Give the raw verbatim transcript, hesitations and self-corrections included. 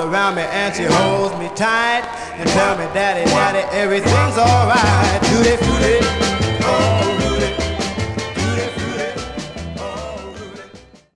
around me and she holds me tight and tell me, daddy, daddy, everything's alright. Tutti frutti, oh Rudy.